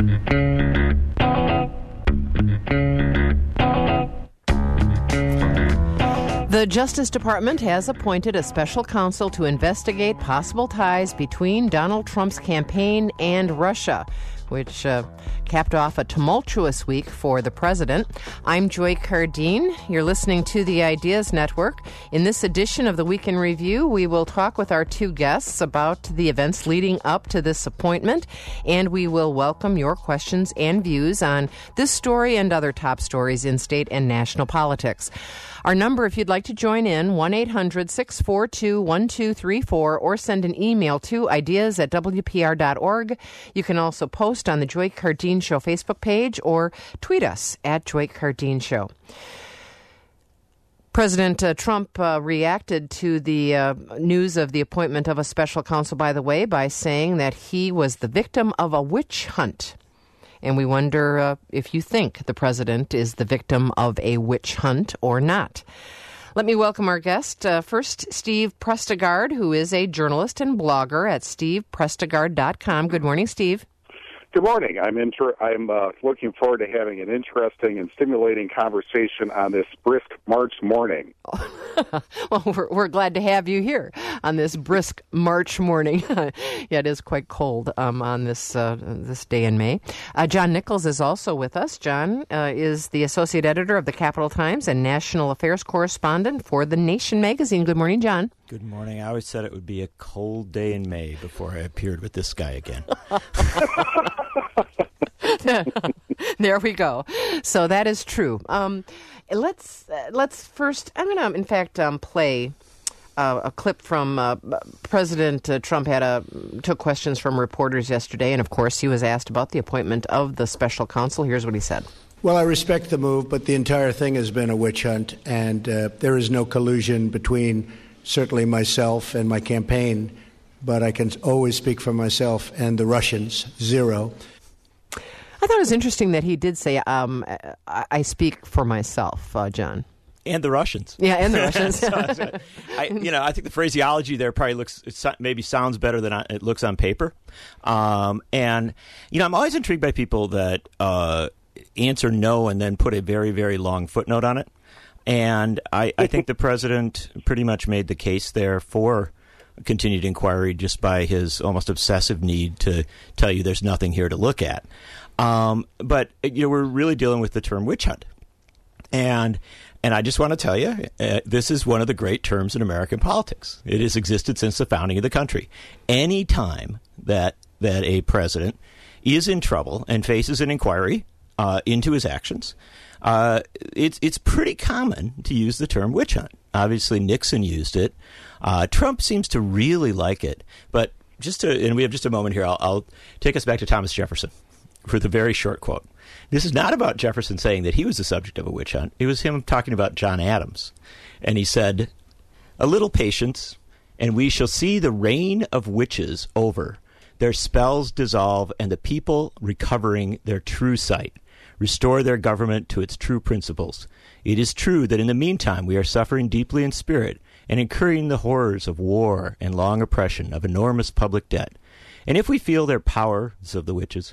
The Justice Department has appointed a special counsel to investigate possible ties between Donald Trump's campaign and Russia, which capped off a tumultuous week for the president. I'm Joy Cardine. You're listening to the Ideas Network. In this edition of the Week in Review, we will talk with our two guests about the events leading up to this appointment, and we will welcome your questions and views on this story and other top stories in state and national politics. Our number, if you'd like to join in, 1-800-642-1234, or send an email to ideas@wpr.org. You can also post on the Joy Cardine Show Facebook page or tweet us at Joy Cardine Show. President Trump reacted to the news of the appointment of a special counsel, by the way, by saying that he was the victim of a witch hunt. And we wonder if you think the president is the victim of a witch hunt or not. Let me welcome our guest. First, Steve Prestegard, who is a journalist and blogger at steveprestegard.com. Good morning, Steve. Good morning. I'm looking forward to having an interesting and stimulating conversation on this brisk March morning. Well, we're glad to have you here on this brisk March morning. Yeah, it is quite cold on this day in May. John Nichols is also with us. John is the associate editor of the Capital Times and national affairs correspondent for The Nation magazine. Good morning, John. Good morning. I always said it would be a cold day in May before I appeared with this guy again. There we go. So that is true. Let's first. I'm going to, in fact, play a clip from President Trump took questions from reporters yesterday, and of course he was asked about the appointment of the special counsel. Here's what he said. Well, I respect the move, but the entire thing has been a witch hunt, and there is no collusion between certainly myself and my campaign, but I can always speak for myself and the Russians, zero. I thought it was interesting that he did say, I speak for myself, John. And the Russians. Yeah, and the Russians. I think the phraseology there probably maybe sounds better than it looks on paper. I'm always intrigued by people that answer no and then put a very, very long footnote on it. And I think the president pretty much made the case there for continued inquiry just by his almost obsessive need to tell you there's nothing here to look at. But we're really dealing with the term witch hunt. And I just want to tell you, this is one of the great terms in American politics. It has existed since the founding of the country. Any time that a president is in trouble and faces an inquiry into his actions, it's pretty common to use the term witch hunt. Obviously, Nixon used it. Trump seems to really like it. But and we have just a moment here, I'll take us back to Thomas Jefferson for the very short quote. This is not about Jefferson saying that he was the subject of a witch hunt. It was him talking about John Adams. And he said, "A little patience, and we shall see the reign of witches over, their spells dissolve, and the people recovering their true sight, restore their government to its true principles. It is true that in the meantime we are suffering deeply in spirit and incurring the horrors of war and long oppression of enormous public debt. And if we feel their powers of the witches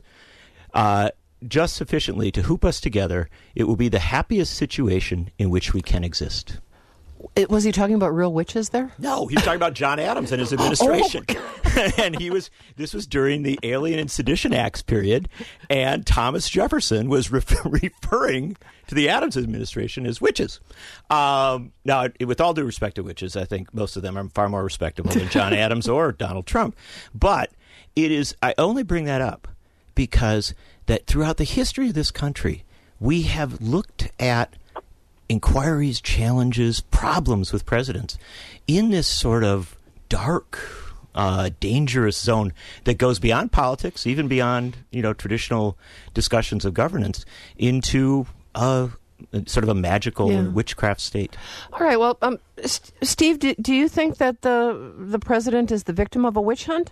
just sufficiently to hoop us together, it will be the happiest situation in which we can exist." Was he talking about real witches there? No, he was talking about John Adams and his administration. And this was during the Alien and Sedition Acts period, and Thomas Jefferson was referring to the Adams administration as witches. Now, with all due respect to witches, I think most of them are far more respectable than John Adams or Donald Trump. But I only bring that up because that throughout the history of this country, we have looked at inquiries, challenges, problems with presidents in this sort of dark, dangerous zone that goes beyond politics, even beyond traditional discussions of governance, into sort of a magical witchcraft state. All right. Well, Steve, do you think that the president is the victim of a witch hunt?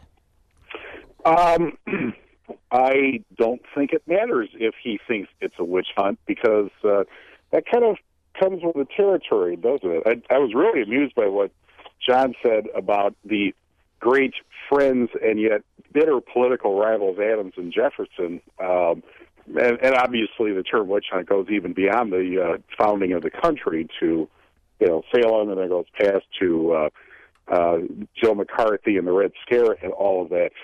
I don't think it matters if he thinks it's a witch hunt, because that kind of comes with the territory, doesn't it? I was really amused by what John said about the great friends and yet bitter political rivals, Adams and Jefferson. And obviously the term witch hunt goes even beyond the founding of the country to, Salem, and then it goes past to Joe McCarthy and the Red Scare and all of that.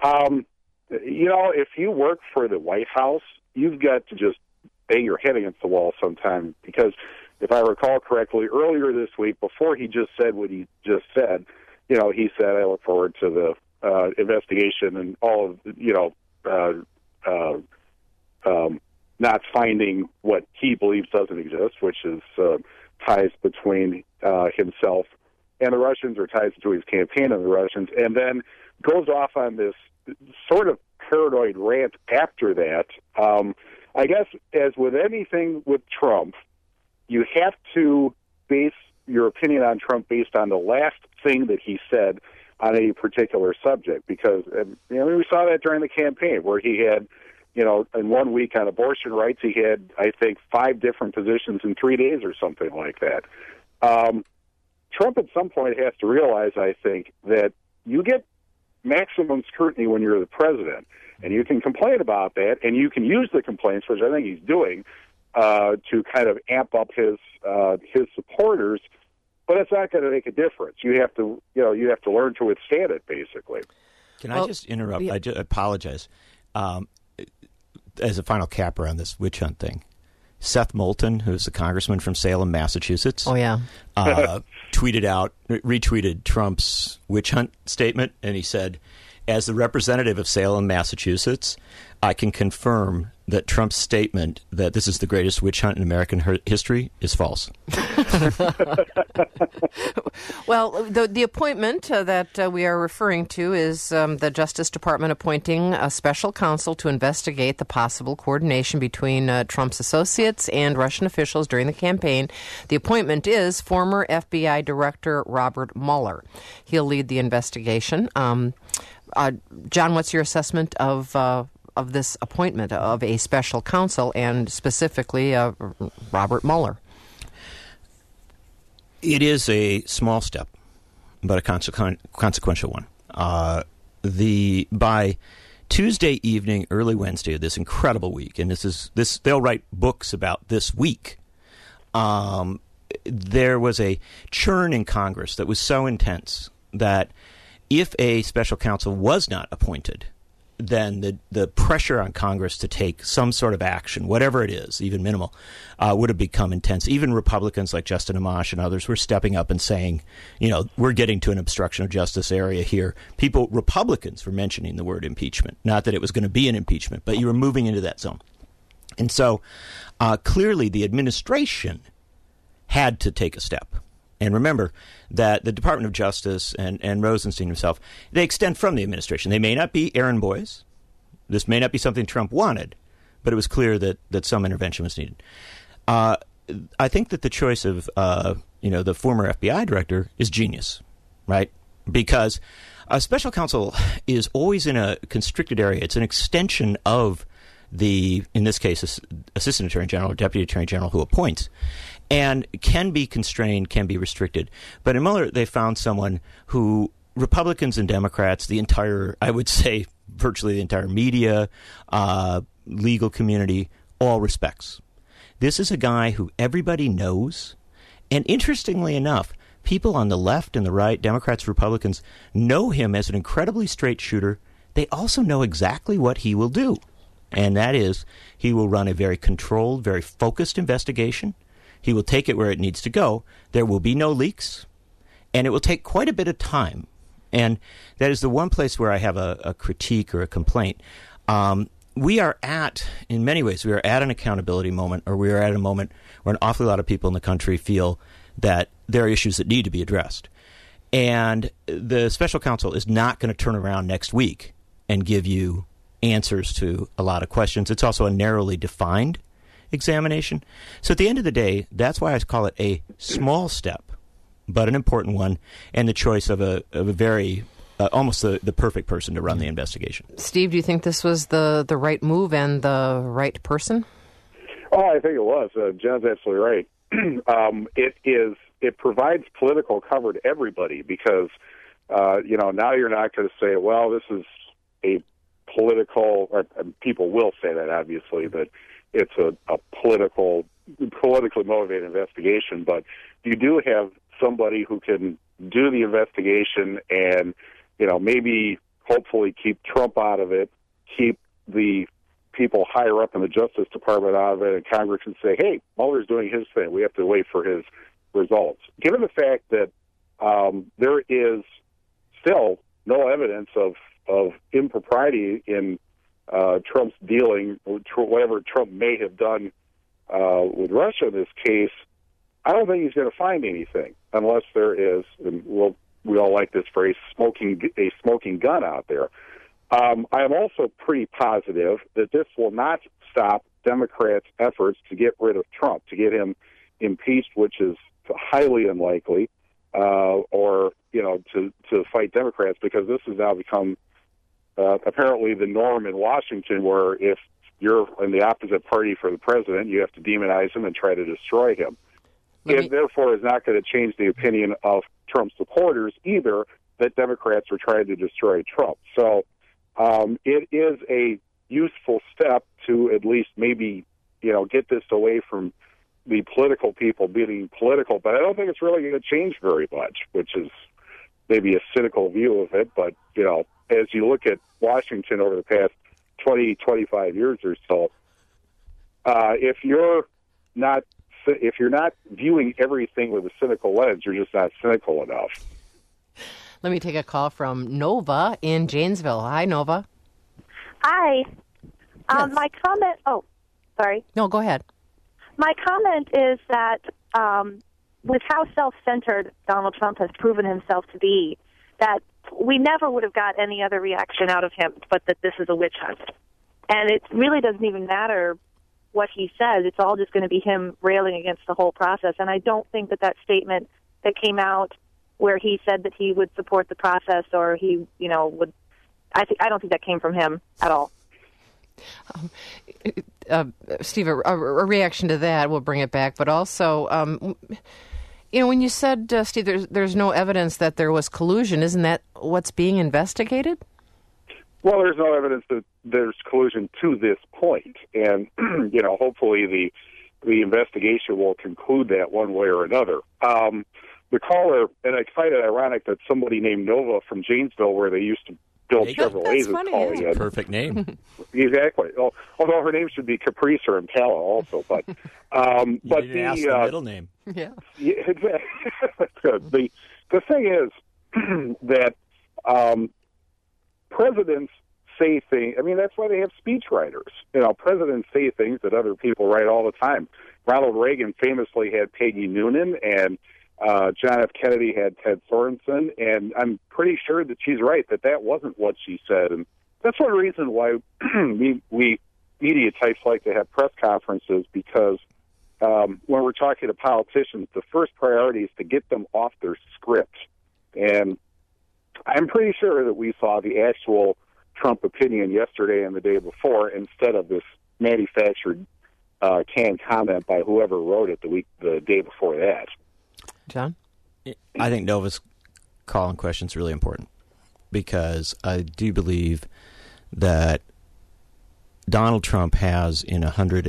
If you work for the White House, you've got to just bang your head against the wall sometime, because if I recall correctly, earlier this week, before he just said what he just said, he said, I look forward to the investigation and all of, not finding what he believes doesn't exist, which is ties between himself and the Russians, or ties to his campaign and the Russians, and then goes off on this sort of paranoid rant after that. I guess, as with anything with Trump, you have to base your opinion on Trump based on the last thing that he said on a particular subject, because we saw that during the campaign, where he had, in 1 week on abortion rights, he had, I think, 5 different positions in 3 days or something like that. Trump at some point has to realize, I think, that you get maximum scrutiny when you're the president, and you can complain about that, and you can use the complaints, which I think he's doing, to kind of amp up his supporters, but it's not going to make a difference. You have to learn to withstand it, basically. Can I just interrupt? I apologize. As a final capper on this witch hunt thing, Seth Moulton, who's the congressman from Salem, Massachusetts, retweeted Trump's witch hunt statement, and he said, as the representative of Salem, Massachusetts, I can confirm that Trump's statement that this is the greatest witch hunt in American history is false. Well, the appointment that we are referring to is the Justice Department appointing a special counsel to investigate the possible coordination between Trump's associates and Russian officials during the campaign. The appointment is former FBI Director Robert Mueller. He'll lead the investigation. John, what's your assessment of this appointment of a special counsel, and specifically Robert Mueller? It is a small step, but a consequential one. By Tuesday evening, early Wednesday of this incredible week, and they'll write books about this week. There was a churn in Congress that was so intense that if a special counsel was not appointed, then the pressure on Congress to take some sort of action, whatever it is, even minimal, would have become intense. Even Republicans like Justin Amash and others were stepping up and saying, we're getting to an obstruction of justice area here. Republicans were mentioning the word impeachment. Not that it was going to be an impeachment, but you were moving into that zone. And so clearly the administration had to take a step. And remember that the Department of Justice and Rosenstein himself, they extend from the administration. They may not be errand boys. This may not be something Trump wanted, but it was clear that some intervention was needed. I think that the choice of the former FBI director is genius, right? Because a special counsel is always in a constricted area. It's an extension of in this case, Assistant Attorney General or Deputy Attorney General who appoints, and can be constrained, can be restricted. But in Mueller, they found someone who Republicans and Democrats, I would say virtually the entire media, legal community, all respects. This is a guy who everybody knows. And interestingly enough, people on the left and the right, Democrats, Republicans, know him as an incredibly straight shooter. They also know exactly what he will do. And that is, he will run a very controlled, very focused investigation. He will take it where it needs to go. There will be no leaks, and it will take quite a bit of time. And that is the one place where I have a critique or a complaint. In many ways, we are at an accountability moment, or we are at a moment where an awfully lot of people in the country feel that there are issues that need to be addressed. And the special counsel is not going to turn around next week and give you answers to a lot of questions. It's also a narrowly defined examination. So at the end of the day, that's why I call it a small step, but an important one, and the choice of a very almost the perfect person to run the investigation. Steve, do you think this was the right move and the right person? Oh, I think it was. John's absolutely right. It provides political cover to everybody because now you're not going to say, well, this is a political, or people will say that, obviously, that it's a politically motivated investigation, but you do have somebody who can do the investigation and, maybe hopefully keep Trump out of it, keep the people higher up in the Justice Department out of it, and Congress can say, hey, Mueller's doing his thing. We have to wait for his results. Given the fact that there is still no evidence of impropriety in Trump's dealing, whatever Trump may have done with Russia in this case, I don't think he's going to find anything unless there is, and we all like this phrase, a smoking gun out there. I am also pretty positive that this will not stop Democrats' efforts to get rid of Trump, to get him impeached, which is highly unlikely, or to fight Democrats, because this has now become apparently the norm in Washington, where if you're in the opposite party for the president, you have to demonize him and try to destroy him. It therefore is not going to change the opinion of Trump supporters either, that Democrats are trying to destroy Trump. So it is a useful step to at least maybe, get this away from the political people being political, but I don't think it's really going to change very much, which is maybe a cynical view of it. But, as you look at Washington over the past 20, 25 years or so, if you're not viewing everything with a cynical lens, you're just not cynical enough. Let me take a call from Nova in Janesville. Hi, Nova. Hi. Yes. My comment... Oh, sorry. No, go ahead. My comment is that with how self-centered Donald Trump has proven himself to be, that we never would have got any other reaction out of him but that this is a witch hunt. And it really doesn't even matter what he says. It's all just going to be him railing against the whole process. And I don't think that statement that came out where he said that he would support the process, or he, would... I don't think that came from him at all. Steve, a reaction to that, we'll bring it back, but also, when you said, Steve, there's no evidence that there was collusion, isn't that what's being investigated? Well, there's no evidence that there's collusion to this point, and hopefully the investigation will conclude that one way or another. The caller, and I find it ironic that somebody named Nova from Janesville, where they used to build Chevrolets, is calling in. Perfect name. Exactly. Although her name should be Caprice or Impala also, but you didn't ask the middle name. Yeah. Exactly. That's good. The thing is that presidents say things. I mean, that's why they have speechwriters. Presidents say things that other people write all the time. Ronald Reagan famously had Peggy Noonan, and John F. Kennedy had Ted Sorensen, and I'm pretty sure that she's right, that wasn't what she said. And that's one reason why we media types like to have press conferences, because when we're talking to politicians, the first priority is to get them off their script. And I'm pretty sure that we saw the actual Trump opinion yesterday and the day before, instead of this manufactured canned comment by whoever wrote it the day before that. John? I think Nova's call and question is really important, because I do believe that Donald Trump has, in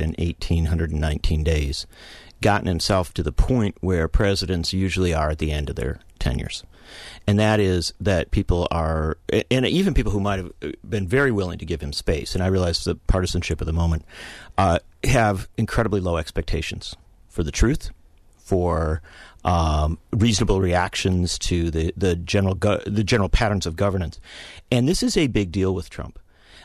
119 days, gotten himself to the point where presidents usually are at the end of their tenures. And that is that people are, and even people who might have been very willing to give him space, and I realize the partisanship of the moment, have incredibly low expectations for the truth, for reasonable reactions to the general patterns of governance. And this is a big deal with Trump.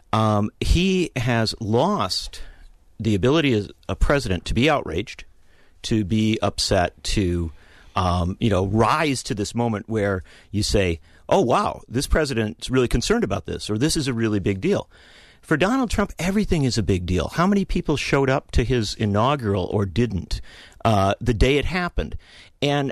He has lost the ability as a president to be outraged, to be upset, to rise to this moment where you say, oh, wow, this president's really concerned about this, or this is a really big deal. For Donald Trump, everything is a big deal. How many people showed up to his inaugural or didn't the day it happened? And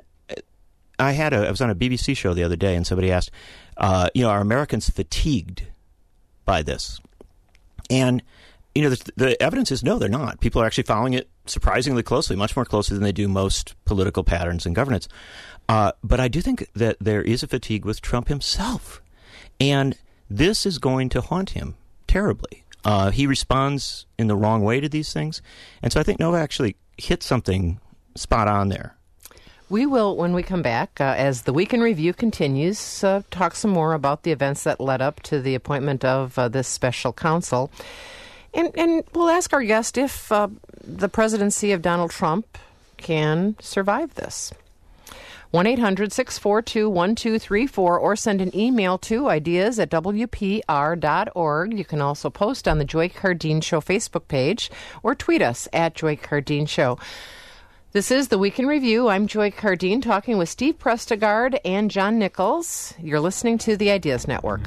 I was on a BBC show the other day, and somebody asked, are Americans fatigued by this? And the evidence is no, they're not. People are actually following it surprisingly closely, much more closely than they do most political patterns and governance. But I do think that there is a fatigue with Trump himself. And this is going to haunt him terribly. He responds in the wrong way to these things. And so I think Nova actually hit something spot on there. We will, when we come back, as the Week in Review continues, talk some more about the events that led up to the appointment of this special counsel. And we'll ask our guest if the presidency of Donald Trump can survive this. 1-800-642-1234 or send an email to ideas@wpr.org. You can also post on the Joy Cardine Show Facebook page or tweet us at Joy Cardine Show. This is the Week in Review. I'm Joy Cardine, talking with Steve Prestegard and John Nichols. You're listening to the Ideas Network.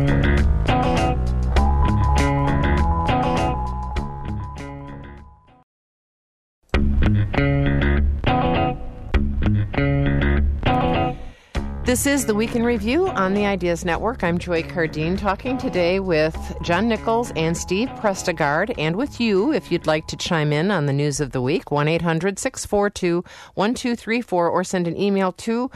This is the Week in Review on the Ideas Network. I'm Joy Cardine, talking today with John Nichols and Steve Prestegard, and with you, if you'd like to chime in on the news of the week, 1-800-642-1234, or send an email to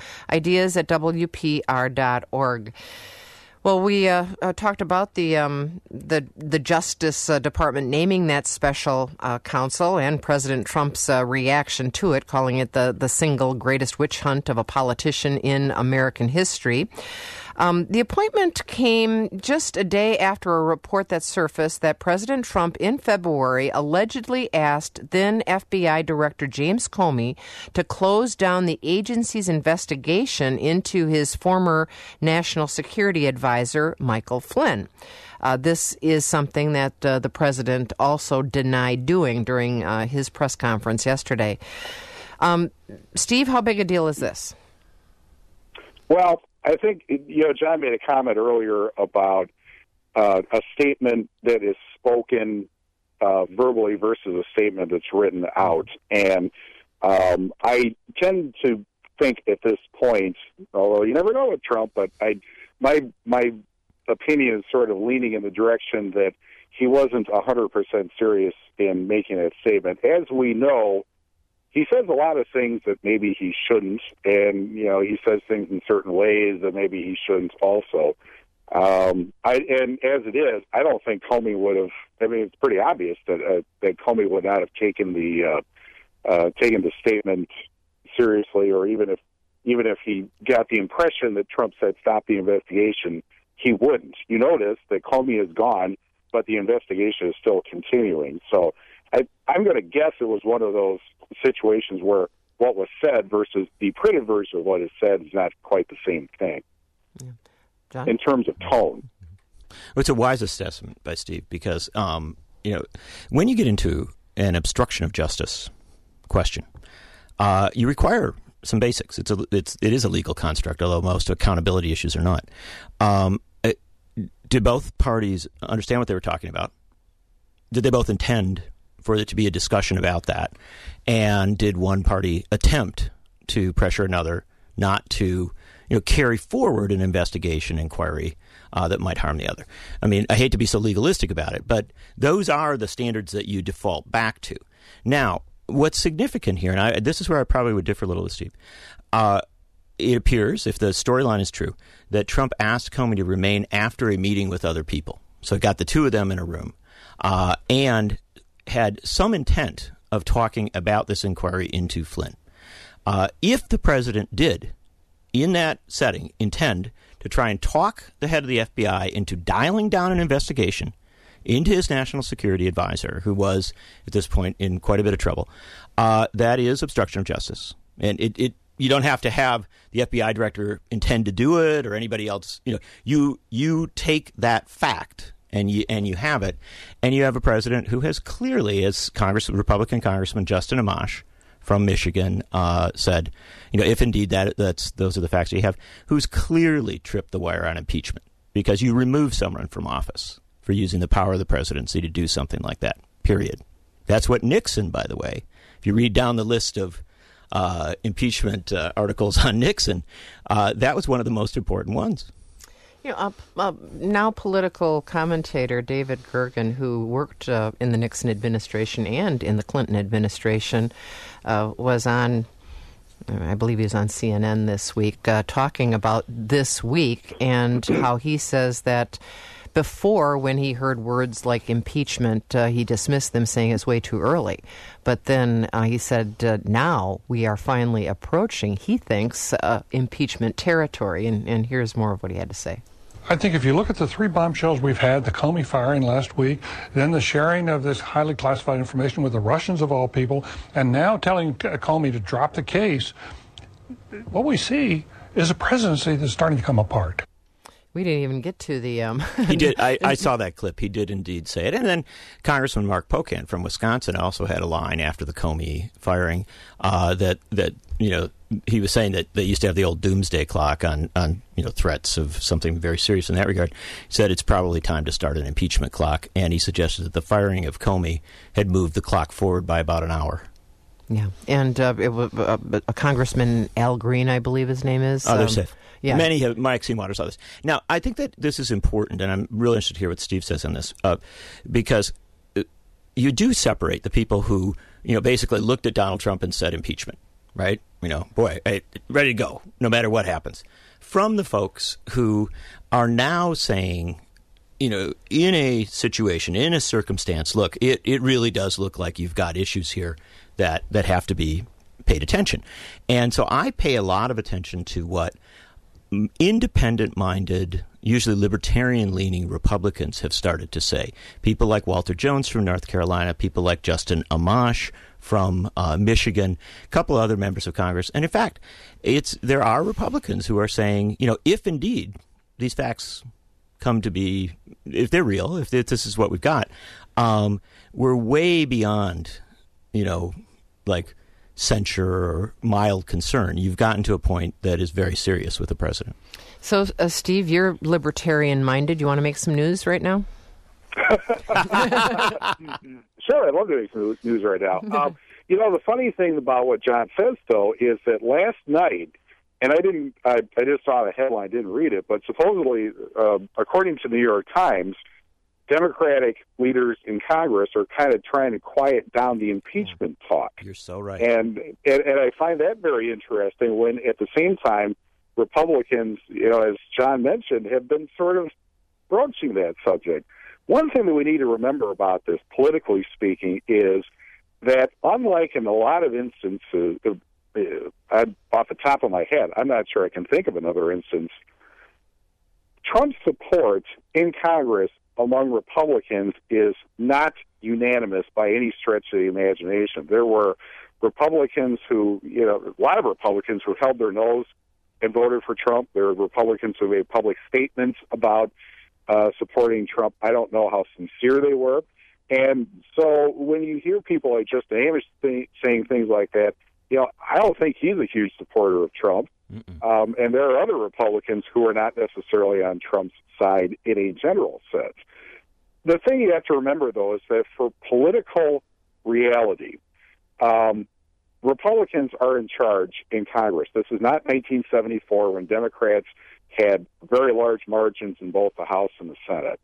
ideas@wpr.org. Well, we talked about the Justice Department naming that special counsel and President Trump's reaction to it, calling it the single greatest witch hunt of a politician in American history. The appointment came just a day after a report that surfaced that President Trump in February allegedly asked then FBI Director James Comey to close down the agency's investigation into his former national security advisor, Michael Flynn. This is something that the president also denied doing during his press conference yesterday. Steve, how big a deal is this? Well, I think, John made a comment earlier about a statement that is spoken verbally versus a statement that's written out. And I tend to think at this point, although you never know with Trump, but my opinion is sort of leaning in the direction that he wasn't 100% serious in making that statement. As we know, he says a lot of things that maybe he shouldn't, and he says things in certain ways that maybe he shouldn't also. And as it is, I don't think Comey would have. I mean, it's pretty obvious that Comey would not have taken the statement seriously, or even if he got the impression that Trump said stop the investigation, he wouldn't. You notice that Comey is gone, but the investigation is still continuing. So I'm going to guess it was one of those situations where what was said versus the printed version of what is said is not quite the same thing. Yeah. John? In terms of tone. Well, it's a wise assessment by Steve because, when you get into an obstruction of justice question, you require some basics. It is a legal construct, although most accountability issues are not. Did both parties understand what they were talking about? Did they both intend for it to be a discussion about that? And did one party attempt to pressure another not to carry forward an investigation inquiry that might harm the other? I mean, I hate to be so legalistic about it, but those are the standards that you default back to. Now, what's significant here, and this is where I probably would differ a little with Steve, it appears, if the storyline is true, that Trump asked Comey to remain after a meeting with other people. So it got the two of them in a room and had some intent of talking about this inquiry into Flynn. If the president did, in that setting, intend to try and talk the head of the FBI into dialing down an investigation into his national security advisor, who was, at this point, in quite a bit of trouble, that is obstruction of justice. And you don't have to have the FBI director intend to do it or anybody else. You take that fact and you have it, and you have a president who has clearly, as Republican Congressman Justin Amash from Michigan said, if indeed those are the facts you have, who's clearly tripped the wire on impeachment because you remove someone from office for using the power of the presidency to do something like that, period. That's what Nixon, by the way, if you read down the list of impeachment articles on Nixon, that was one of the most important ones. Now political commentator David Gergen, who worked in the Nixon administration and in the Clinton administration, was on I believe he was on CNN this week, talking about this week and how he says that before, when he heard words like impeachment, he dismissed them, saying it's way too early. But then he said now we are finally approaching, he thinks, impeachment territory. And here's more of what he had to say. I think if you look at the 3 bombshells we've had, the Comey firing last week, then the sharing of this highly classified information with the Russians of all people, and now telling Comey to drop the case, what we see is a presidency that's starting to come apart. We didn't even get to the... He did. I saw that clip. He did indeed say it. And then Congressman Mark Pocan from Wisconsin also had a line after the Comey firing that he was saying that they used to have the old doomsday clock on threats of something very serious in that regard. He said it's probably time to start an impeachment clock, and he suggested that the firing of Comey had moved the clock forward by about an hour. Yeah, and it was Congressman Al Green, I believe his name is. Oh, they're safe. Yeah. Many have, Maxine Waters saw this. Now, I think that this is important, and I'm really interested to hear what Steve says on this, because you do separate the people who, basically looked at Donald Trump and said impeachment, right? Ready to go, no matter what happens, from the folks who are now saying, in a situation, in a circumstance, look, it really does look like you've got issues here that have to be paid attention. And so I pay a lot of attention to what independent-minded, usually libertarian-leaning Republicans have started to say. People like Walter Jones from North Carolina, people like Justin Amash from Michigan, a couple other members of Congress. And in fact, there are Republicans who are saying, if indeed these facts come to be, if they're real, if this is what we've got, we're way beyond, censure or mild concern. You've gotten to a point that is very serious with the president. So, Steve, you're libertarian-minded. You want to make some news right now? Sure, I'd love to make some news right now. The funny thing about what John says, though, is that last night, and I just saw the headline, didn't read it, but supposedly, according to the New York Times, Democratic leaders in Congress are kind of trying to quiet down the impeachment talk. You're so right. And I find that very interesting when, at the same time, Republicans, as John mentioned, have been sort of broaching that subject. One thing that we need to remember about this, politically speaking, is that unlike in a lot of instances, off the top of my head, I'm not sure I can think of another instance, Trump's support in Congress among Republicans is not unanimous by any stretch of the imagination. There were Republicans who, a lot of Republicans who held their nose and voted for Trump. There were Republicans who made public statements about supporting Trump. I don't know how sincere they were. And so when you hear people like Justin Amash saying things like that, I don't think he's a huge supporter of Trump. And there are other Republicans who are not necessarily on Trump's side in a general sense. The thing you have to remember, though, is that for political reality, Republicans are in charge in Congress. This is not 1974 when Democrats had very large margins in both the House and the Senate.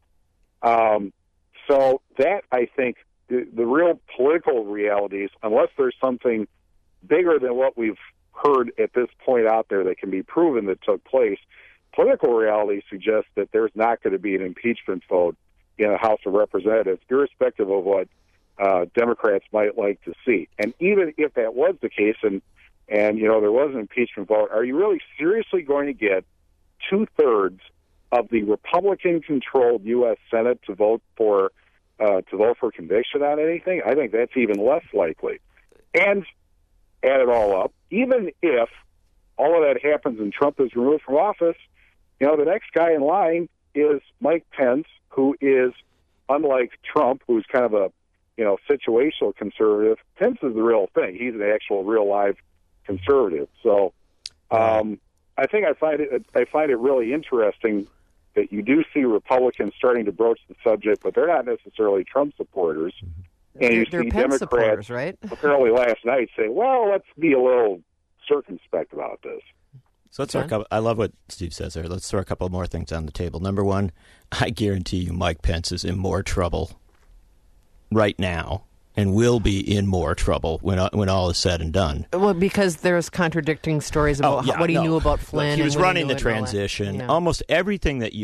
So that, I think, the real political realities, unless there's something bigger than what we've heard at this point out there that can be proven that took place, political reality suggests that there's not going to be an impeachment vote in the House of Representatives, irrespective of what Democrats might like to see. And even if that was the case, and there was an impeachment vote, are you really seriously going to get 2/3 of the Republican-controlled U.S. Senate to vote for conviction on anything? I think that's even less likely. And add it all up, even if all of that happens and Trump is removed from office, the next guy in line is Mike Pence, who is, unlike Trump, who's kind of a situational conservative. Pence is the real thing. He's an actual real live conservative. So I think I find it really interesting that you do see Republicans starting to broach the subject, but they're not necessarily Trump supporters. And you see Democrats, right? apparently last night say, well, let's be a little circumspect about this. So let's throw a couple, I love what Steve says there. Let's throw a couple more things on the table. Number one, I guarantee you Mike Pence is in more trouble right now and will be in more trouble when all is said and done. Well, because there's contradicting stories about what he knew about Flynn. Look, he was running the transition. transition. Almost everything that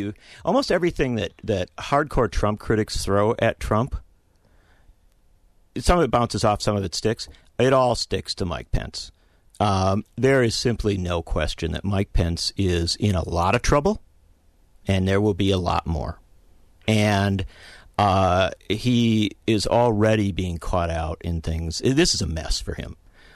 hardcore Trump critics throw at Trump, some of it bounces off, some of it sticks. It all sticks to Mike Pence. There is simply no question that Mike Pence is in a lot of trouble, and there will be a lot more. And he is already being caught out in things. This is a mess for him.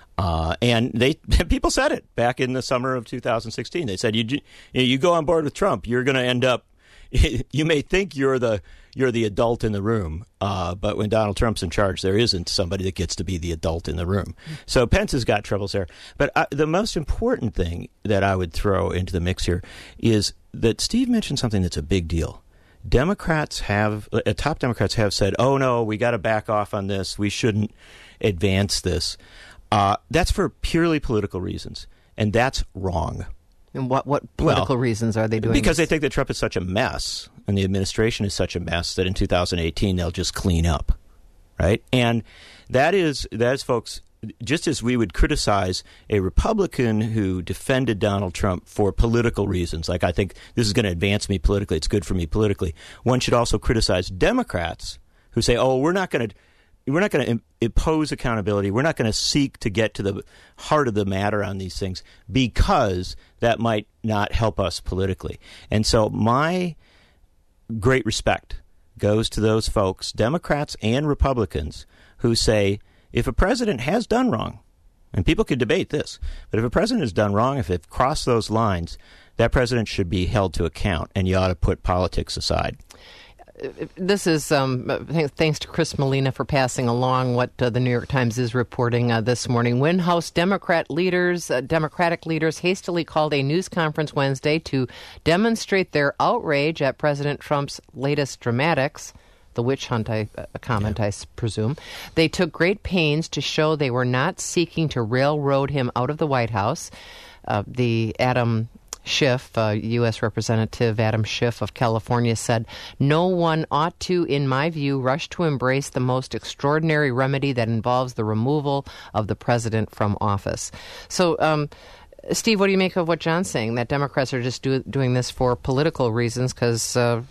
And people said it back in the summer of 2016. They said, you go on board with Trump, you're going to end up, you may think you're the adult in the room, but when Donald Trump's in charge, there isn't somebody that gets to be the adult in the room. So Pence has got troubles there. But the most important thing that I would throw into the mix here is that Steve mentioned something that's a big deal. Top Democrats have said, oh, no, we got to back off on this. We shouldn't advance this. That's for purely political reasons, and that's wrong. And what political reasons are they doing because this? They think that Trump is such a mess and the administration is such a mess that in 2018 they'll just clean up, right? And that is, folks, just as we would criticize a Republican who defended Donald Trump for political reasons, like I think this is going to advance me politically, it's good for me politically, one should also criticize Democrats who say, oh, we're not going to impose accountability. We're not going to seek to get to the heart of the matter on these things because that might not help us politically. And so my great respect goes to those folks, Democrats and Republicans, who say if a president has done wrong, and people can debate this, but if a president has done wrong, if they've crossed those lines, that president should be held to account, and you ought to put politics aside. This is thanks to Chris Molina for passing along what the New York Times is reporting this morning. When House Democratic leaders hastily called a news conference Wednesday to demonstrate their outrage at President Trump's latest dramatics, the witch hunt I presume, they took great pains to show they were not seeking to railroad him out of the White House. The Adam Schiff, U.S. Representative Adam Schiff of California, said, no one ought to, in my view, rush to embrace the most extraordinary remedy that involves the removal of the president from office. So, Steve, what do you make of what John's saying, that Democrats are just doing this for political reasons because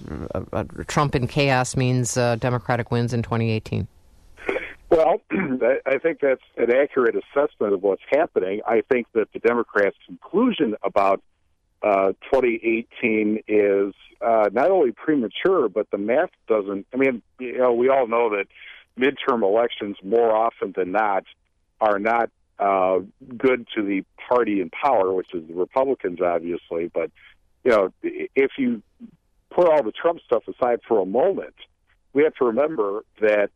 Trump in chaos means Democratic wins in 2018? Well, I think that's an accurate assessment of what's happening. I think that the Democrats' conclusion about 2018 is not only premature, but the math doesn't. I mean, we all know that midterm elections more often than not are not good to the party in power, which is the Republicans, obviously. But, if you put all the Trump stuff aside for a moment, we have to remember that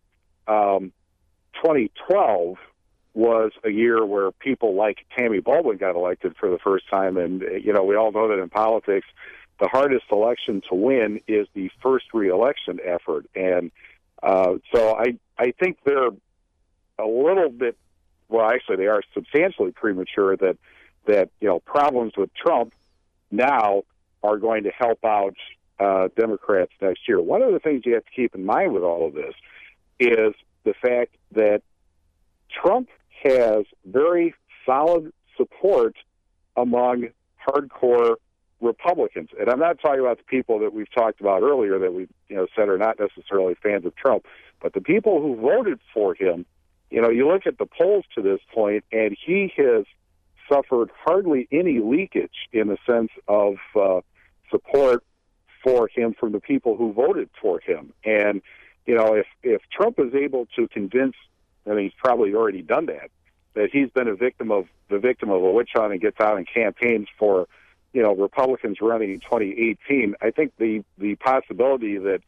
2012 was a year where people like Tammy Baldwin got elected for the first time. And, we all know that in politics, the hardest election to win is the first re-election effort. And so I think they're a little bit, well, actually, they are substantially premature that problems with Trump now are going to help out Democrats next year. One of the things you have to keep in mind with all of this is the fact that Trump has very solid support among hardcore Republicans. And I'm not talking about the people that we've talked about earlier that we said are not necessarily fans of Trump, but the people who voted for him. You look at the polls to this point, and he has suffered hardly any leakage in the sense of support for him from the people who voted for him. And, if Trump is able to convince, he's probably already done that he's been the victim of a witch hunt and gets out and campaigns for, Republicans running in 2018, I think the possibility that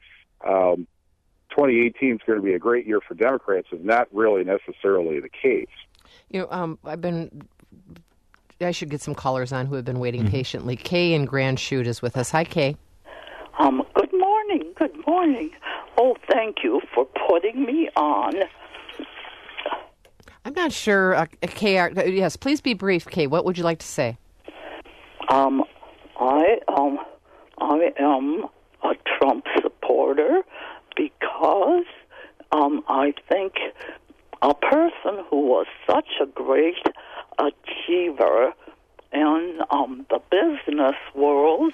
2018 is going to be a great year for Democrats is not really necessarily the case. I should get some callers on who have been waiting patiently. Kay in Grand Chute is with us. Hi, Kay. Good morning. Good morning. Oh, thank you for putting me on. I'm not sure, Kay. Yes, please be brief, Kay. What would you like to say? I am a Trump supporter because I think a person who was such a great achiever in the business world,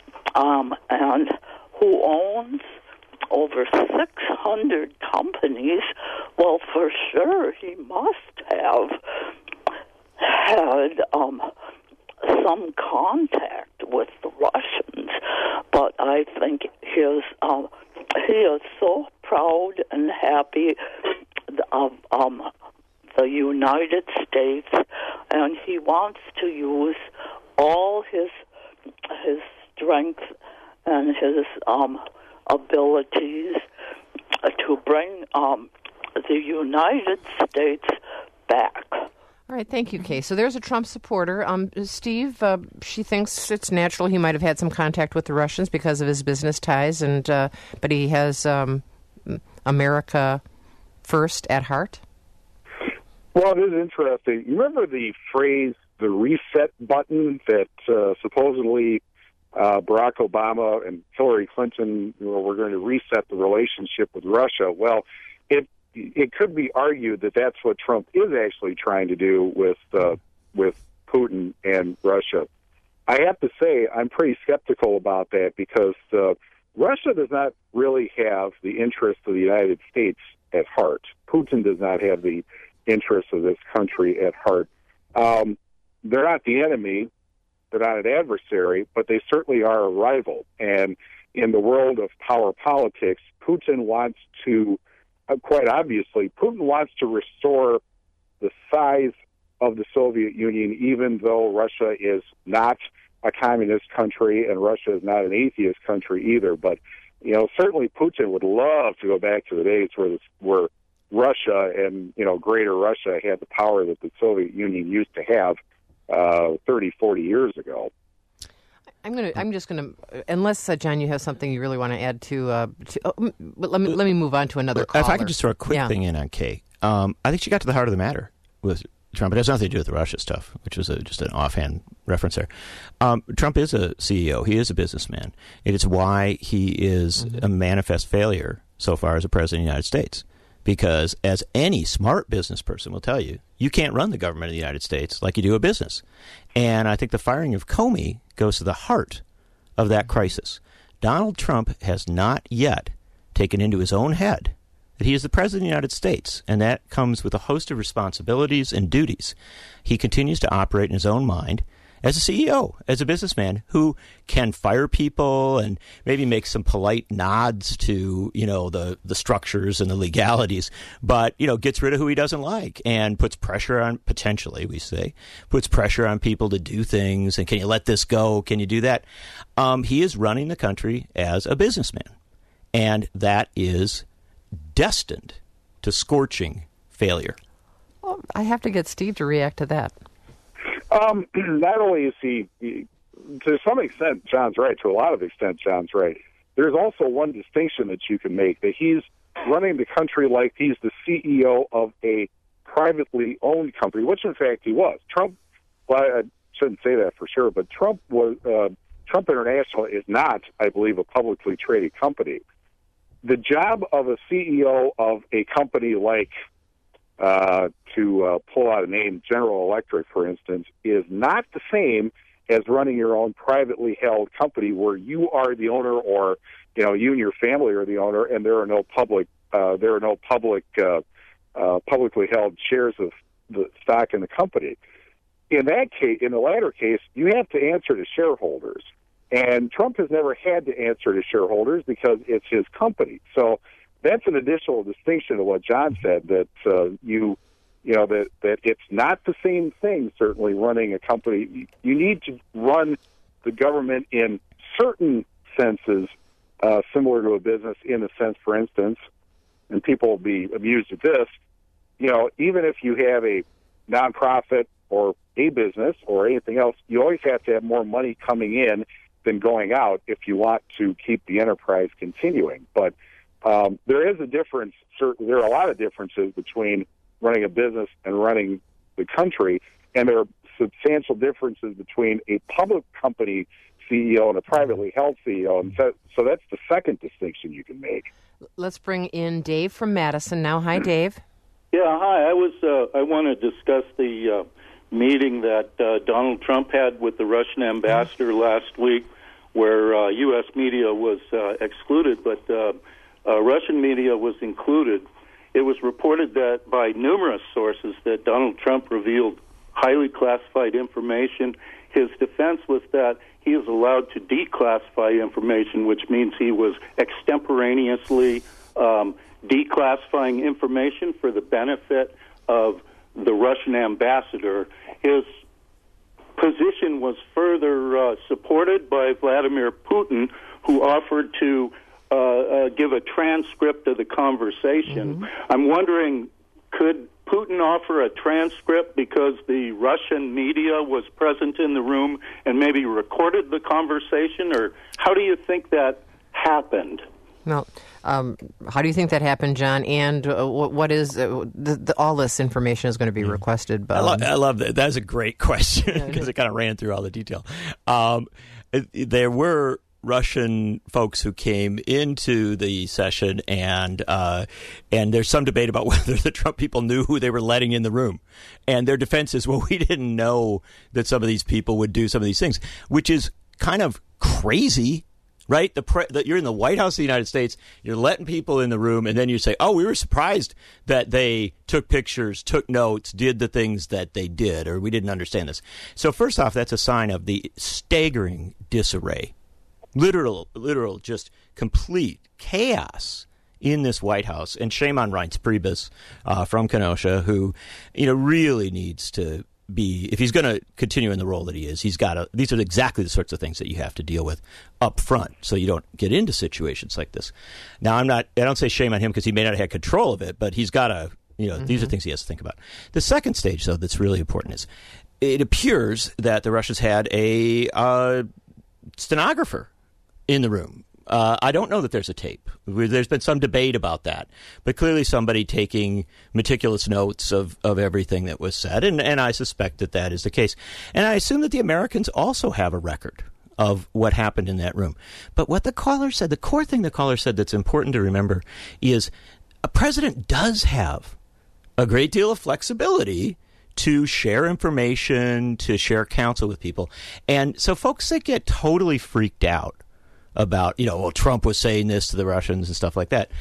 and who owns over 600 companies, well, for sure he must have had some contact with the Russians. But I think he is so proud and happy of the United States, and he wants to use all his strength and his abilities to bring the United States back. All right, thank you, Kay. So there's a Trump supporter. Steve, she thinks it's natural he might have had some contact with the Russians because of his business ties, and but he has America first at heart. Well, it is interesting. You remember the phrase, the reset button, that supposedly Barack Obama and Hillary Clinton were going to reset the relationship with Russia? Well, it could be argued that that's what Trump is actually trying to do with Putin and Russia. I have to say I'm pretty skeptical about that because Russia does not really have the interests of the United States at heart. Putin does not have the interests of this country at heart. They're not the enemy. They're not an adversary, but they certainly are a rival. And in the world of power politics, Putin wants to, quite obviously, Putin wants to restore the size of the Soviet Union, even though Russia is not a communist country and Russia is not an atheist country either. But, certainly Putin would love to go back to the days where Russia and, greater Russia had the power that the Soviet Union used to have 30, 40 years ago. I'm just gonna, unless John, you have something you really want to add to let me move on to another caller. If I could just throw a quick thing in on Kay, I think she got to the heart of the matter with Trump. It has nothing to do with the Russia stuff, which was just an offhand reference there. Trump is a CEO. He is a businessman. It is why he is a manifest failure so far as a president of the United States. Because as any smart business person will tell you, you can't run the government of the United States like you do a business. And I think the firing of Comey goes to the heart of that crisis. Donald Trump has not yet taken into his own head that he is the president of the United States, and that comes with a host of responsibilities and duties. He continues to operate in his own mind as a CEO, as a businessman who can fire people and maybe make some polite nods to, the structures and the legalities, but, gets rid of who he doesn't like and puts pressure on, potentially, we say, puts pressure on people to do things. And can you let this go? Can you do that? He is running the country as a businessman, and that is destined to scorching failure. Well, I have to get Steve to react to that. Not only is he, to some extent, John's right. To a lot of extent, John's right. There's also one distinction that you can make, that he's running the country like he's the CEO of a privately owned company, which in fact he was. Trump, well, I shouldn't say that for sure, but Trump International is not, I believe, a publicly traded company. The job of a CEO of a company like, to pull out a name, General Electric, for instance, is not the same as running your own privately held company where you are the owner, or you and your family are the owner, and there are no publicly held shares of the stock in the company. In that case, in the latter case, you have to answer to shareholders, and Trump has never had to answer to shareholders because it's his company. So that's an additional distinction to what John said, that that it's not the same thing, certainly, running a company. You need to run the government in certain senses similar to a business, in the sense, for instance, and people will be amused at this, even if you have a nonprofit or a business or anything else, you always have to have more money coming in than going out if you want to keep the enterprise continuing. But there is a difference. There are a lot of differences between running a business and running the country, and there are substantial differences between a public company CEO and a privately held CEO. And so that's the second distinction you can make. Let's bring in Dave from Madison now. Hi, Dave. Yeah, hi. I want to discuss the meeting that Donald Trump had with the Russian ambassador last week, where U.S. media was excluded, but Russian media was included. It was reported that by numerous sources that Donald Trump revealed highly classified information. His defense was that he is allowed to declassify information, which means he was extemporaneously declassifying information for the benefit of the Russian ambassador. His position was further supported by Vladimir Putin, who offered to give a transcript of the conversation. Mm-hmm. I'm wondering, could Putin offer a transcript because the Russian media was present in the room and maybe recorded the conversation, or how do you think that happened? Well, how do you think that happened, John? And what is all this information is going to be requested? I love that. That's a great question because it kind of ran through all the detail. There were Russian folks who came into the session, and there's some debate about whether the Trump people knew who they were letting in the room. And their defense is, well, we didn't know that some of these people would do some of these things, which is kind of crazy, right? That you're in the White House of the United States, you're letting people in the room, and then you say, oh, we were surprised that they took pictures, took notes, did the things that they did, or we didn't understand this. So first off, that's a sign of the staggering disarray. Literal, just complete chaos in this White House. And shame on Reince Priebus from Kenosha, who, really needs to be, if he's going to continue in the role that he is, he's got to, these are exactly the sorts of things that you have to deal with up front so you don't get into situations like this. Now, I don't say shame on him because he may not have had control of it, but he's got to, these are things he has to think about. The second stage, though, that's really important is it appears that the Russians had a stenographer in the room. I don't know that there's a tape. There's been some debate about that, but clearly somebody taking meticulous notes of everything that was said, and I suspect that is the case. And I assume that the Americans also have a record of what happened in that room. But what the caller said, the core thing the caller said that's important to remember is a president does have a great deal of flexibility to share information, to share counsel with people. And so folks that get totally freaked out about, well, Trump was saying this to the Russians and stuff like that.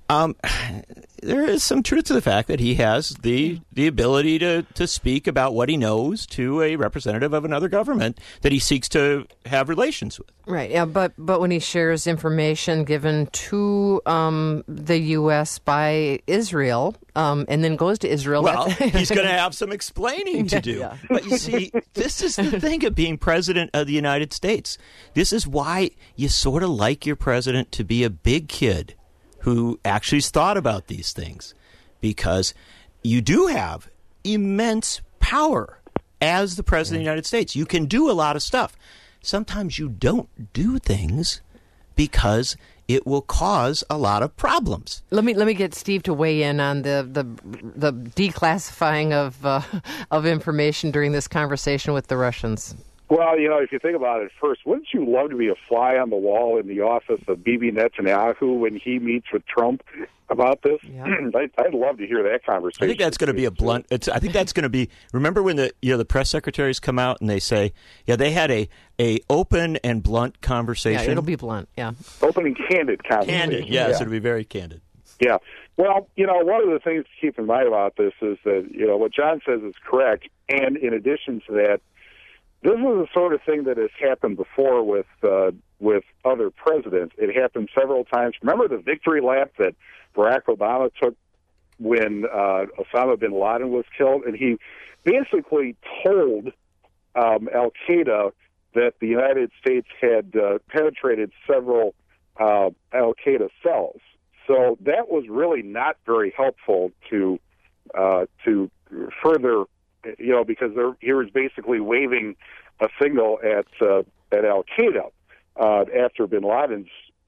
There is some truth to the fact that he has the ability to speak about what he knows to a representative of another government that he seeks to have relations with. Right, yeah, but when he shares information given to the U.S. by Israel and then goes to Israel... Well, he's going to have some explaining to do. Yeah. But you see, this is the thing of being president of the United States. This is why you sort of like your president to be a big kid who actually thought about these things, because you do have immense power as the president of the United States. You can do a lot of stuff. Sometimes you don't do things because it will cause a lot of problems. Let me get Steve to weigh in on the declassifying of information during this conversation with the Russians. Well, if you think about it first, wouldn't you love to be a fly on the wall in the office of Bibi Netanyahu when he meets with Trump about this? Yeah. I'd love to hear that conversation. I think that's going to be a blunt. I think that's going to be. Remember when the press secretaries come out and they say, they had a open and blunt conversation. Yeah, it'll be blunt. Yeah, open and candid conversation. Candid, yes, it'll be very candid. Yeah. Well, one of the things to keep in mind about this is that what John says is correct, and in addition to that, this is the sort of thing that has happened before with other presidents. It happened several times. Remember the victory lap that Barack Obama took when Osama bin Laden was killed? And he basically told al-Qaeda that the United States had penetrated several al-Qaeda cells. So that was really not very helpful to further... because he was basically waving a signal at Al Qaeda after Bin Laden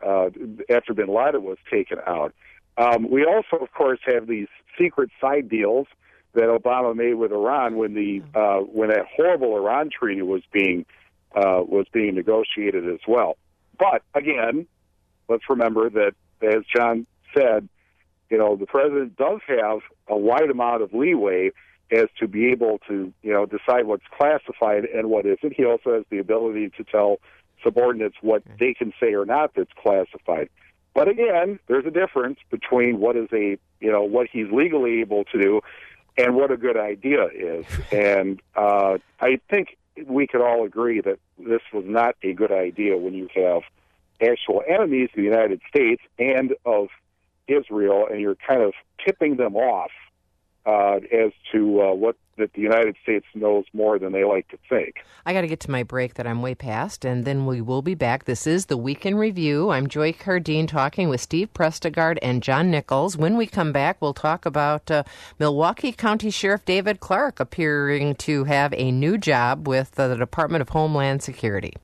was taken out. We also, of course, have these secret side deals that Obama made with Iran when that horrible Iran treaty was being negotiated as well. But again, let's remember that, as John said, the president does have a wide amount of leeway as to be able to, decide what's classified and what isn't. He also has the ability to tell subordinates what they can say or not that's classified. But again, there's a difference between what is what he's legally able to do and what a good idea is. And I think we could all agree that this was not a good idea when you have actual enemies of the United States and of Israel, and you're kind of tipping them off as to what that the United States knows more than they like to think. I got to get to my break that I'm way past, and then we will be back. This is the Week in Review. I'm Joy Cardine talking with Steve Prestegard and John Nichols. When we come back, we'll talk about Milwaukee County Sheriff David Clarke appearing to have a new job with the Department of Homeland Security.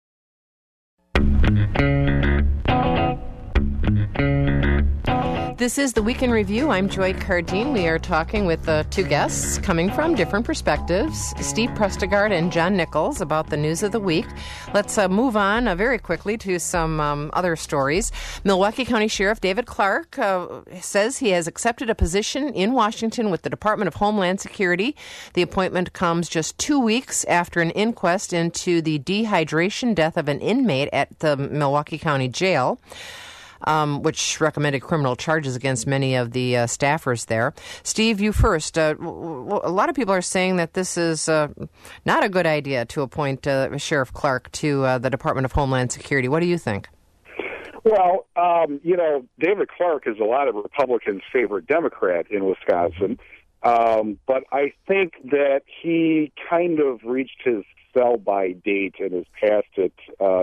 This is the Week in Review. I'm Joy Cardine. We are talking with two guests coming from different perspectives, Steve Prestegard and John Nichols, about the news of the week. Let's move on very quickly to some other stories. Milwaukee County Sheriff David Clarke says he has accepted a position in Washington with the Department of Homeland Security. The appointment comes just 2 weeks after an inquest into the dehydration death of an inmate at the Milwaukee County Jail, which recommended criminal charges against many of the staffers there. Steve, you first. A lot of people are saying that this is not a good idea to appoint Sheriff Clarke to the Department of Homeland Security. What do you think? Well, David Clarke is a lot of Republicans' favorite Democrat in Wisconsin, but I think that he kind of reached his sell-by date and has passed it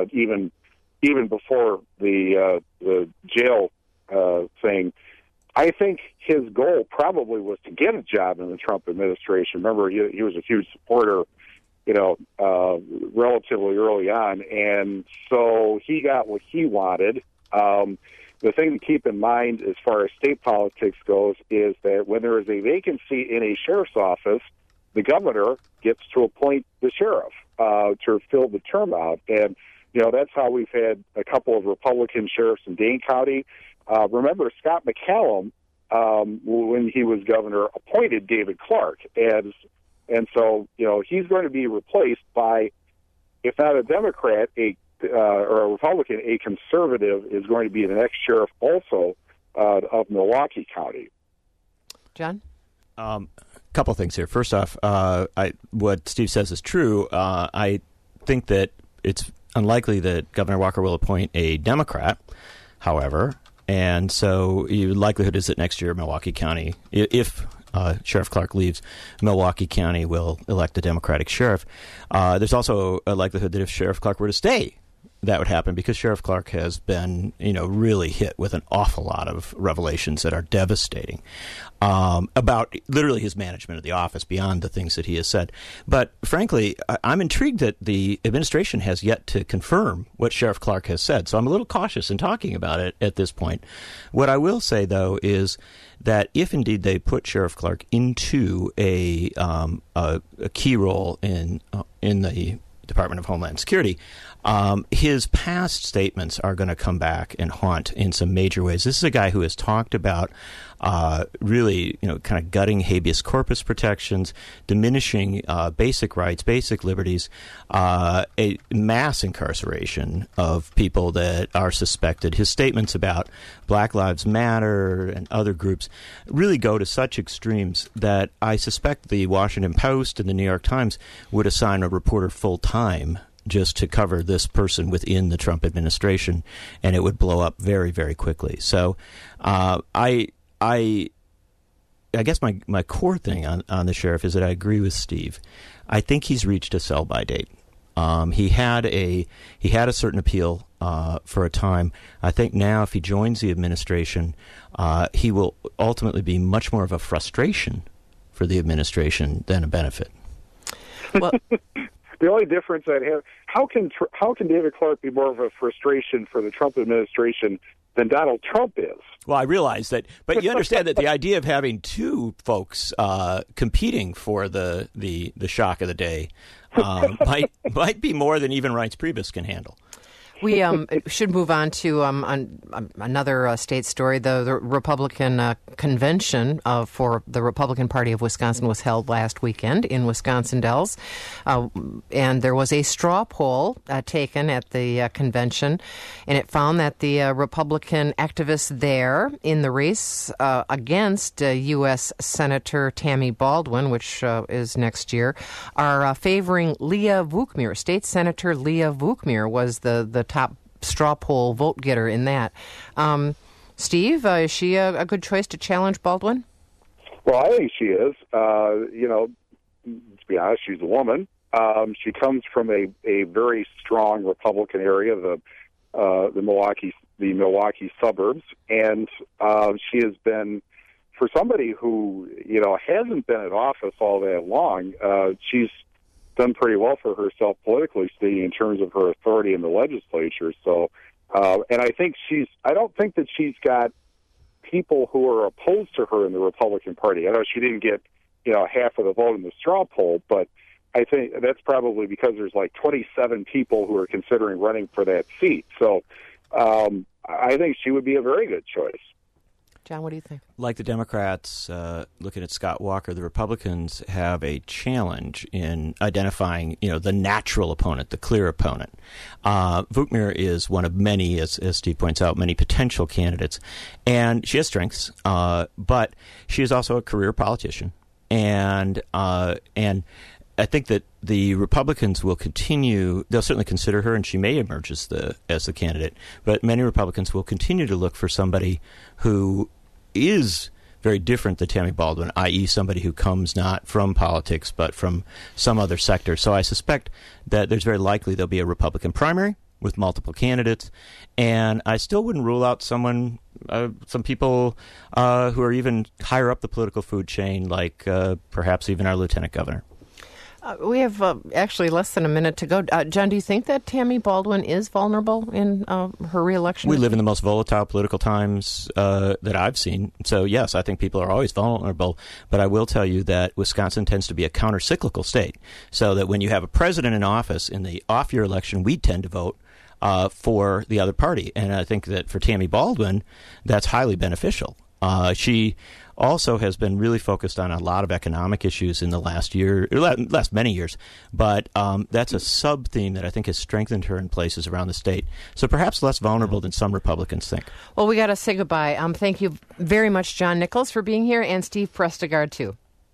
even before the jail thing. I think his goal probably was to get a job in the Trump administration. Remember, he was a huge supporter, relatively early on, and so he got what he wanted. The thing to keep in mind as far as state politics goes is that when there is a vacancy in a sheriff's office, the governor gets to appoint the sheriff to fill the term out. And that's how we've had a couple of Republican sheriffs in Dane County. Remember, Scott McCallum, when he was governor, appointed David Clarke. And so, he's going to be replaced by, if not a Democrat, or a Republican, a conservative is going to be the next sheriff also of Milwaukee County. John? Couple things here. First off, what Steve says is true. I think that it's unlikely that Governor Walker will appoint a Democrat, however, and so the likelihood is that next year Milwaukee County, if Sheriff Clarke leaves, Milwaukee County will elect a Democratic sheriff. There's also a likelihood that if Sheriff Clarke were to stay, that would happen because Sheriff Clarke has been, really hit with an awful lot of revelations that are devastating about literally his management of the office beyond the things that he has said. But frankly, I'm intrigued that the administration has yet to confirm what Sheriff Clarke has said. So I'm a little cautious in talking about it at this point. What I will say, though, is that if indeed they put Sheriff Clarke into a key role in the Department of Homeland Security, his past statements are going to come back and haunt in some major ways. This is a guy who has talked about really, kind of gutting habeas corpus protections, diminishing basic rights, basic liberties, a mass incarceration of people that are suspected. His statements about Black Lives Matter and other groups really go to such extremes that I suspect the Washington Post and the New York Times would assign a reporter full-time just to cover this person within the Trump administration, and it would blow up very, very quickly. So I guess my core thing on the sheriff is that I agree with Steve. I think he's reached a sell-by date. He had a certain appeal for a time. I think now if he joins the administration, he will ultimately be much more of a frustration for the administration than a benefit. Well, the only difference I'd have, how can David Clarke be more of a frustration for the Trump administration than Donald Trump is? Well, I realize that, but you understand that the idea of having two folks competing for the shock of the day might be more than even Reince Priebus can handle. We should move on to another state story. The Republican convention for the Republican Party of Wisconsin was held last weekend in Wisconsin Dells, and there was a straw poll taken at the convention, and it found that the Republican activists there in the race against U.S. Senator Tammy Baldwin, which is next year, are favoring Leah Vukmir. State Senator Leah Vukmir was the top straw poll vote getter in that. Steve, is she a good choice to challenge Baldwin? Well, I think she is. To be honest, she's a woman. She comes from a very strong Republican area, the Milwaukee suburbs, and she has been, for somebody who hasn't been in office all that long, she's done pretty well for herself politically speaking in terms of her authority in the legislature. So, and I don't think that she's got people who are opposed to her in the Republican Party. I know she didn't get, half of the vote in the straw poll, but I think that's probably because there's like 27 people who are considering running for that seat. So, I think she would be a very good choice. John, what do you think? Like the Democrats, looking at Scott Walker, the Republicans have a challenge in identifying, the natural opponent, the clear opponent. Vukmir is one of many, as Steve points out, many potential candidates, and she has strengths, but she is also a career politician, and I think that the Republicans will continue. They'll certainly consider her, and she may emerge as the candidate. But many Republicans will continue to look for somebody who is very different than Tammy Baldwin, i.e., somebody who comes not from politics but from some other sector. So I suspect that there's very likely there'll be a Republican primary with multiple candidates, and I still wouldn't rule out some people who are even higher up the political food chain, like perhaps even our lieutenant governor. We have actually less than a minute to go. John, do you think that Tammy Baldwin is vulnerable in her reelection? We live in the most volatile political times that I've seen. So, yes, I think people are always vulnerable. But I will tell you that Wisconsin tends to be a counter-cyclical state. So that when you have a president in office, in the off-year election, we tend to vote for the other party. And I think that for Tammy Baldwin, that's highly beneficial. She also has been really focused on a lot of economic issues in the last many years. But that's a sub-theme that I think has strengthened her in places around the state. So perhaps less vulnerable than some Republicans think. Well, we got to say goodbye. Thank you very much, John Nichols, for being here, and Steve Prestegard, too.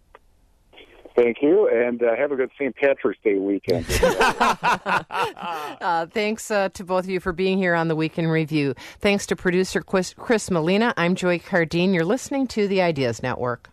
Thank you, and have a good St. Patrick's Day weekend. Thanks to both of you for being here on the Week in Review. Thanks to producer Chris Molina. I'm Joy Cardine. You're listening to the Ideas Network.